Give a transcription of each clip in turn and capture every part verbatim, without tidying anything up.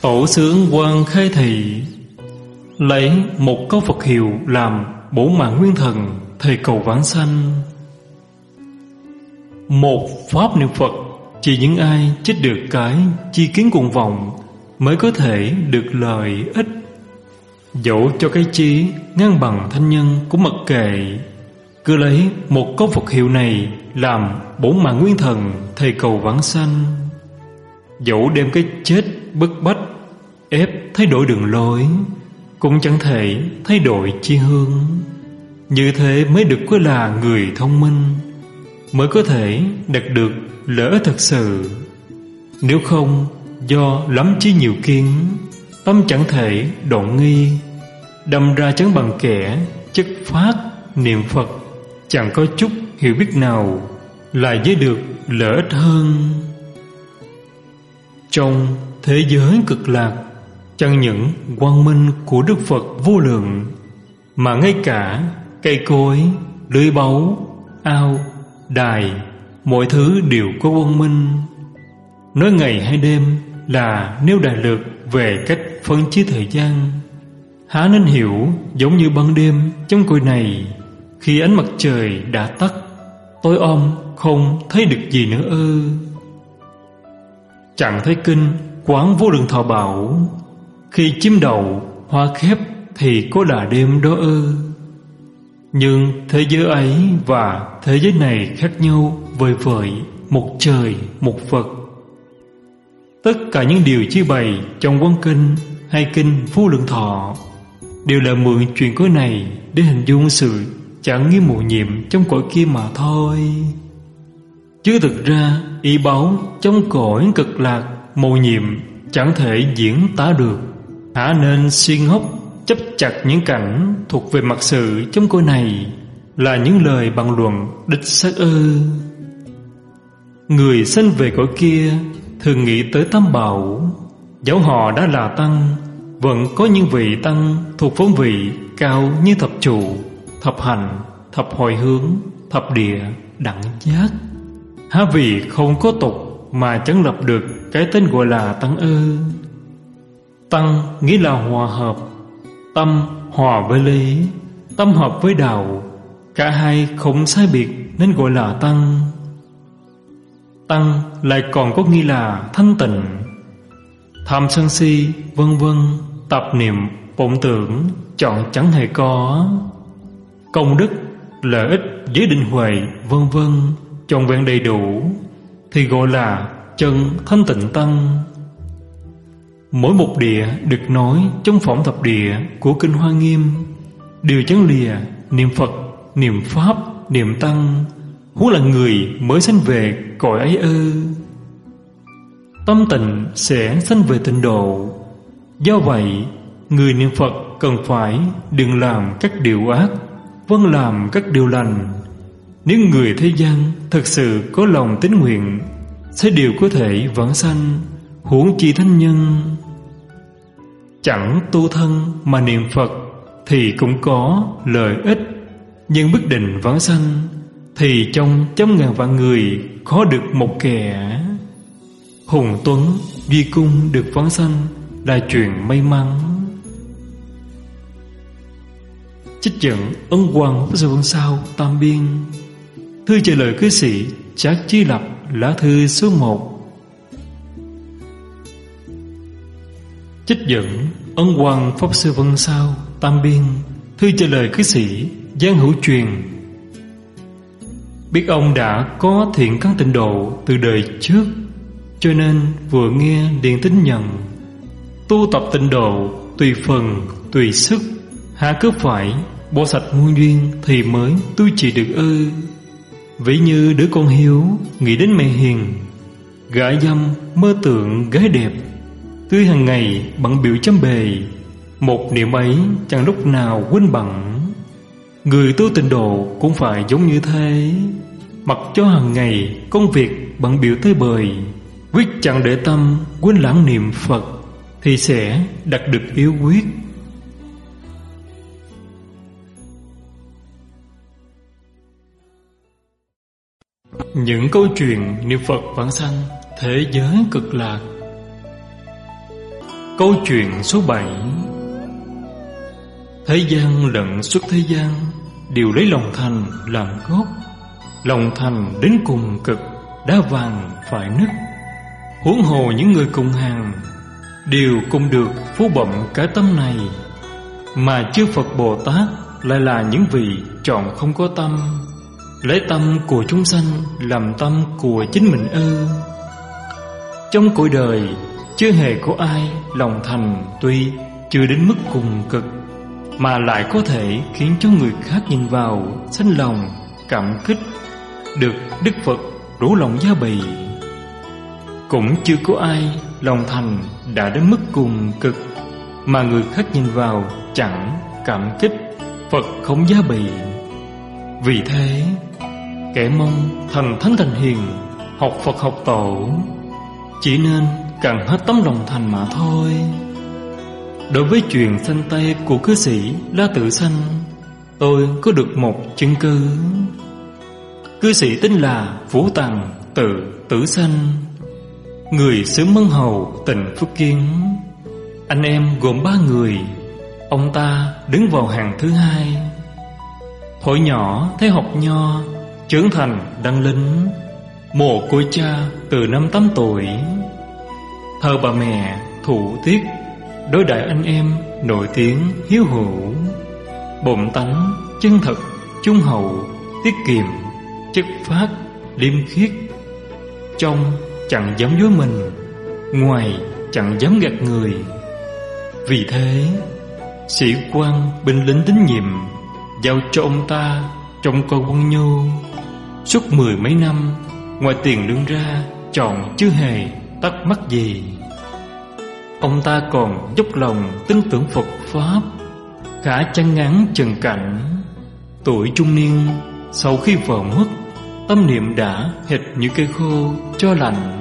Tổ xướng quan khai thị, lấy một câu Phật hiệu làm bổ mạng nguyên thần, thầy cầu vãng sanh. Một pháp niệm Phật chỉ những ai chết được cái chi kiến cuồng vọng mới có thể được lợi ích. Dẫu cho cái chí ngang bằng thanh nhân cũng mặc kệ, cứ lấy một câu Phật hiệu này làm bổ mạng nguyên thần, thầy cầu vãng sanh. Dẫu đem cái chết bức bách ép thay đổi đường lối, cũng chẳng thể thay đổi chi hướng. Như thế mới được coi là người thông minh, mới có thể đạt được lợi ích thật sự. Nếu không, do lắm chí nhiều kiến, tâm chẳng thể động nghi, đâm ra chẳng bằng kẻ chất phát niệm Phật, chẳng có chút hiểu biết nào là với được lợi ích hơn. Trong thế giới cực lạc, chẳng những quang minh của Đức Phật vô lượng, mà ngay cả cây cối, lưới báu, ao, đài, mọi thứ đều có quang minh. Nói ngày hay đêm là nêu đại lược về cách phân chia thời gian. Há nên hiểu giống như ban đêm trong cõi này, khi ánh mặt trời đã tắt, tối om không thấy được gì nữa ư? Chẳng thấy kinh Quán Vô Lượng Thọ bảo, khi chim đậu hoa khép thì có là đêm đó ư? Nhưng thế giới ấy và thế giới này khác nhau vời vợi, một trời một Phật. Tất cả những điều chi bày trong quán kinh hay kinh Vô Lượng Thọ đều là mượn chuyện cõi này để hình dung sự chẳng nghi mù nhiệm trong cõi kia mà thôi. Chứ thực ra ý báo trong cõi cực lạc mù nhiệm chẳng thể diễn tả được. Hả nên suy ngốc chấp chặt những cảnh thuộc về mặt sự trong cõi này là những lời bàn luận đích xác ư? Người sanh về cõi kia thường nghĩ tới tam bảo. Dẫu họ đã là tăng, vẫn có những vị tăng thuộc phong vị cao như thập trụ, thập hành, thập hồi hướng, thập địa, đẳng giác. Há vì không có tục mà chẳng lập được cái tên gọi là tăng ư? Tăng nghĩa là hòa hợp, tâm hòa với lý, tâm hợp với đạo, cả hai không sai biệt nên gọi là tăng. Tăng lại còn có nghĩa là thanh tịnh. Tham sân si vân vân, tập niệm vọng tưởng chọn chẳng hề có. Công đức lợi ích giới định huệ vân vân trọn vẹn đầy đủ thì gọi là chân thanh tịnh tăng. Mỗi một địa được nói trong phẩm thập địa của kinh Hoa Nghiêm đều chẳng lìa niệm Phật, niệm Pháp, niệm Tăng, huống là người mới sanh về cõi ấy ư? Tâm tịnh sẽ sanh về tịnh độ. Do vậy, người niệm Phật cần phải đừng làm các điều ác, vâng làm các điều lành. Nếu người thế gian thật sự có lòng tín nguyện, sẽ đều có thể vãng sanh, huống chi thánh nhân. Chẳng tu thân mà niệm Phật thì cũng có lợi ích, nhưng bất định vãng sanh thì trong trăm ngàn vạn người khó được một kẻ. Hùng Tuấn Duy Cung được vãng sanh là chuyện may mắn. Trích dẫn Ấn Quang Pháp Sư Văn Sao Tam Biên. Thư trả lời cư sĩ Trác Chi Lập, lá thư số một. Trích dẫn Ấn Quang Pháp Sư Văn Sao Tam Biên. Thư trả lời cư sĩ Giang Hữu Truyền. Biết ông đã có thiện căn tịnh độ từ đời trước, cho nên vừa nghe liền tín nhận. Tu tập tịnh độ tùy phần tùy sức, há cứ phải bỏ sạch muôn duyên thì mới tu trì được ư? Ví như đứa con hiếu nghĩ đến mẹ hiền, gã dâm mơ tưởng gái đẹp, tươi hàng ngày bận biểu chăm bề, một niệm ấy chẳng lúc nào quên bằng. Người tu tịnh độ cũng phải giống như thế, mặc cho hàng ngày công việc bận biểu tới bời, quyết chẳng để tâm quên lãng niệm Phật thì sẽ đạt được yếu quyết. Những câu chuyện niệm Phật vãng sanh thế giới cực lạc. Câu chuyện số bảy. Thế gian lẫn xuất thế gian đều lấy lòng thành làm gốc. Lòng thành đến cùng cực, đá vàng phải nứt. Huống hồ những người cùng hàng đều cùng được phú bẩm cái tâm này, mà chư Phật Bồ Tát lại là những vị chọn không có tâm, lấy tâm của chúng sanh làm tâm của chính mình ư? Trong cõi đời chưa hề có ai lòng thành tuy chưa đến mức cùng cực mà lại có thể khiến cho người khác nhìn vào sanh lòng cảm kích, được Đức Phật rủ lòng gia bì. Cũng chưa có ai lòng thành đã đến mức cùng cực mà người khác nhìn vào chẳng cảm kích, Phật không giá bì. Vì thế, kẻ mong thần thánh thành hiền, học Phật học tổ, chỉ nên cần hết tấm lòng thành mà thôi. Đối với chuyện sanh tay của cư sĩ La Tử Sanh, tôi có được một chứng cứ. Cư sĩ tên là Vũ Tằng Tự Tử Sanh, người xứ Mân Hầu, tỉnh Phúc Kiến. Anh em gồm ba người, ông ta đứng vào hàng thứ hai. Thuở nhỏ thấy học nho, trưởng thành đăng lính, mồ côi cha từ năm tám tuổi. Thờ bà mẹ thủ tiết, đối đãi anh em nổi tiếng hiếu hữu, bổn tánh chân thật, trung hậu, tiết kiệm, chất phát, liêm khiết. Trong chẳng dám dối mình, ngoài chẳng dám gạt người. Vì thế, sĩ quan binh lính tín nhiệm giao cho ông ta trong coi quân nhu. Suốt mười mấy năm, ngoài tiền lương ra chọn chưa hề tắc mắc gì. Ông ta còn dốc lòng tin tưởng Phật Pháp, khá chăn ngắn trần cảnh. Tuổi trung niên, sau khi vợ mất, tâm niệm đã hệt như cây khô cho lành.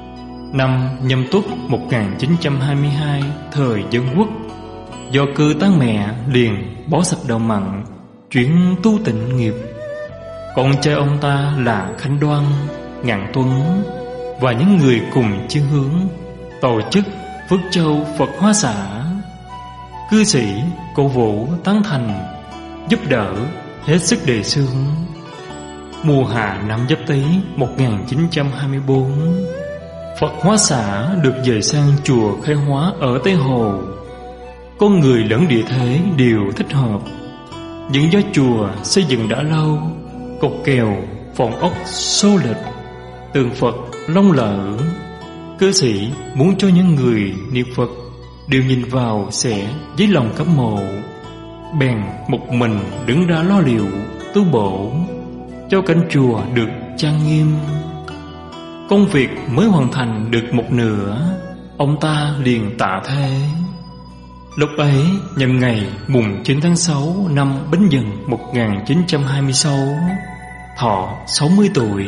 Năm Nhâm Tuất một nghìn chín trăm hai mươi hai, thời Dân Quốc, do cư tán mẹ liền bỏ sạch đầu mặn, chuyển tu tịnh nghiệp. Con trai ông ta là Khánh Đoan, Ngạn Tuấn và những người cùng chí hướng tổ chức Phước Châu Phật Hóa Xã. Cư sĩ cổ vũ tán thành, giúp đỡ hết sức đề xướng. Mùa hạ năm Giáp Tý một nghìn chín trăm hai mươi bốn, Phật Hóa Xã được dời sang chùa Khai Hóa ở Tây Hồ. Con người lẫn địa thế đều thích hợp, nhưng do chùa xây dựng đã lâu, cột kèo, phòng ốc xô lệch, tượng Phật lông lở. Cư sĩ muốn cho những người niệm Phật đều nhìn vào sẽ với lòng cấm mộ, bèn một mình đứng ra lo liệu tu bổ cho cảnh chùa được trang nghiêm. Công việc mới hoàn thành được một nửa, ông ta liền tạ thế. Lúc ấy nhằm ngày mùng chín tháng sáu năm Bính Dần một nghìn chín trăm hai mươi sáu, thọ sáu mươi tuổi.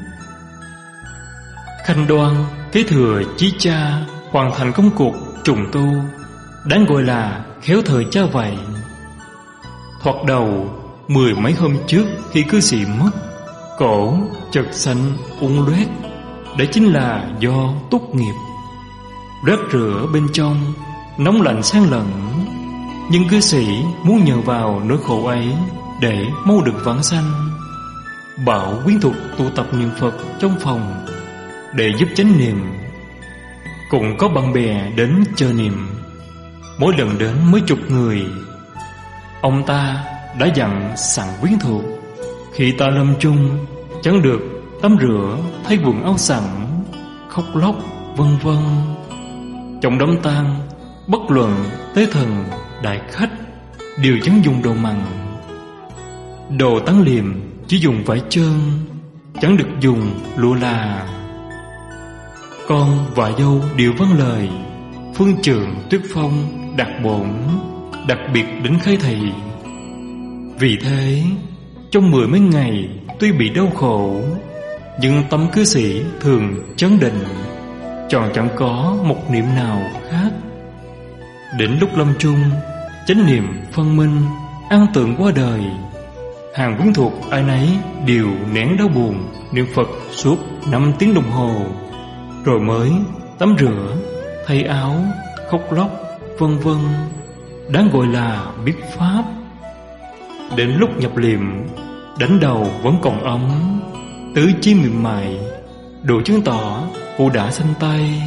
Khanh Đoan kế thừa chí cha, hoàn thành công cuộc trùng tu, đáng gọi là khéo thời cha vậy. Thoạt đầu mười mấy hôm trước khi cư sĩ mất, cổ chợt xanh ung loét, đấy chính là do túc nghiệp. Rác rửa bên trong nóng lạnh xen lẫn, nhưng cư sĩ muốn nhờ vào nỗi khổ ấy để mau được vãng sanh. Bảo quyến thuộc tụ tập niệm Phật trong phòng để giúp chánh niệm. Cũng có bạn bè đến chờ niệm, mỗi lần đến mấy chục người. Ông ta đã dặn sẵn quyến thuộc, khi ta lâm chung chẳng được tắm rửa, thay quần áo sẵn, khóc lóc vân vân. Trong đám tang, bất luận tế thần, đại khách đều chẳng dùng đồ mặn. Đồ táng liệm chỉ dùng vải trơn, chẳng được dùng lụa là. Con và dâu đều vâng lời. Phương Trượng Tuyết Phong đặt bổn, đặc biệt đến khai thị. Vì thế, trong mười mấy ngày tuy bị đau khổ, nhưng tâm cư sĩ thường chấn định, tròn chẳng có một niệm nào khác. Đến lúc lâm chung, chánh niệm phân minh, an tường qua đời. Hàng quyến thuộc ai nấy đều nén đau buồn, niệm Phật suốt năm tiếng đồng hồ, rồi mới tắm rửa, thay áo, khóc lóc, vân vân, đáng gọi là biết pháp. Đến lúc nhập liệm, đánh đầu vẫn còn ấm, tứ chi mềm mại, đủ chứng tỏ cô đã sanh tay.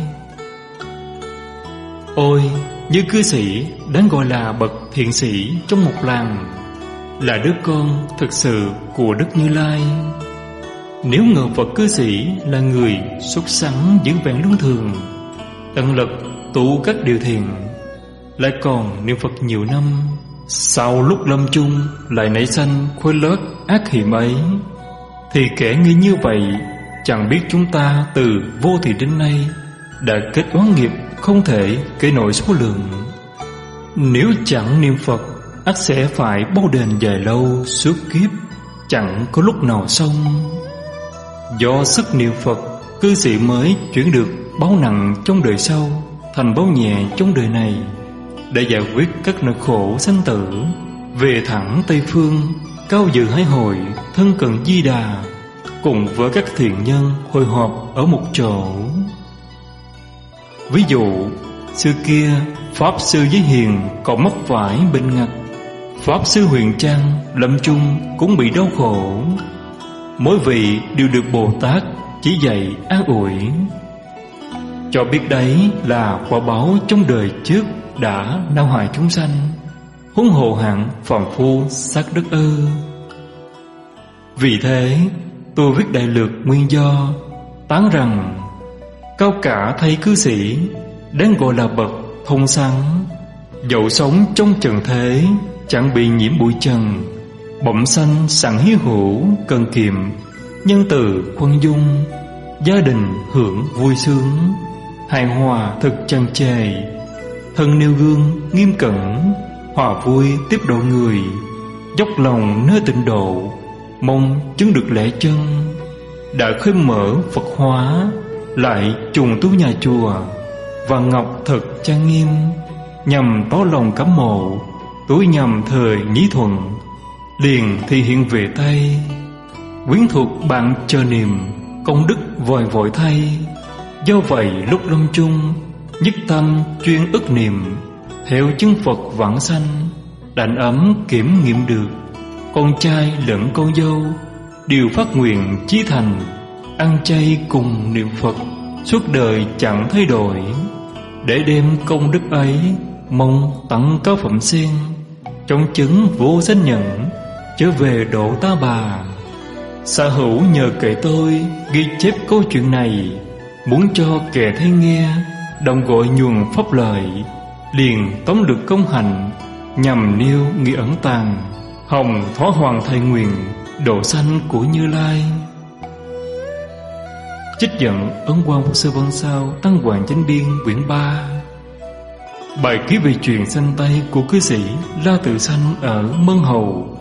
Ôi, như cư sĩ đáng gọi là bậc thiện sĩ trong một làng, là đứa con thực sự của Đức Như Lai. Nếu ngờ Phật cư sĩ là người xuất sẵn giữ vẹn luân thường, tận lực tu các điều thiện, lại còn niệm Phật nhiều năm, sau lúc lâm chung lại nảy sanh khối lớp ác hiểm ấy, thì kẻ nghĩ như vậy chẳng biết chúng ta từ vô thị đến nay đã kết oán nghiệp không thể kể nổi số lượng. Nếu chẳng niệm Phật, ắt sẽ phải bao đền dài lâu suốt kiếp, chẳng có lúc nào xong. Do sức niệm Phật, cư sĩ mới chuyển được báo nặng trong đời sau thành báo nhẹ trong đời này, để giải quyết các nỗi khổ sanh tử, về thẳng Tây Phương, cao dự hái hội, thân cận Di Đà, cùng với các thiện nhân hội họp ở một chỗ. Ví dụ, xưa kia Pháp Sư Giới Hiền còn mắc phải bệnh ngặt, Pháp Sư Huyền Trang lâm chung cũng bị đau khổ. Mỗi vị đều được Bồ Tát chỉ dạy an ủi, cho biết đấy là quả báo trong đời trước đã đau hại chúng sanh, huống hồ hạng phàm phu xác đất ư. Vì thế tôi viết đại lược nguyên do, tán rằng cao cả thầy cư sĩ đáng gọi là bậc thông sáng, dẫu sống trong trần thế chẳng bị nhiễm bụi trần, bẩm sanh sẵn hiếu hữu cần kiệm, nhân từ khoan dung, gia đình hưởng vui sướng, hài hòa thực tràn trề, thân nêu gương nghiêm cẩn, hòa vui tiếp độ người, dốc lòng nơi tịnh độ, mong chứng được lễ chân. Đã khơi mở Phật hóa, lại trùng tu nhà chùa, và ngọc thật trang nghiêm, nhằm tỏ lòng cảm mộ, tối nhằm thời nhĩ thuận, liền thì hiện về tay. Quyến thuộc bạn chờ niệm, công đức vòi vội thay. Do vậy lúc lâm chung, nhất tâm chuyên ức niệm, theo chứng Phật vãng sanh, đảnh ấm kiểm nghiệm được. Con trai lẫn con dâu đều phát nguyện chí thành, ăn chay cùng niệm Phật, suốt đời chẳng thay đổi. Để đem công đức ấy, mong tặng cao phẩm sen, trong chứng vô sanh nhẫn, trở về độ ta bà. Xã hữu nhờ kể tôi ghi chép câu chuyện này, muốn cho kẻ thấy nghe, đồng gọi nhuần pháp lợi, liền tóm lược công hạnh, nhằm nêu nghĩa ẩn tàng, hồng thó hoàng thầy nguyện, độ sanh của Như Lai. Trích dẫn Ấn Quang Pháp Sư Văn Sao Tăng Hoàng Chánh Biên quyển ba. Bài ký về chuyện sanh tay của cư sĩ La Tự Sanh ở Mân Hầu,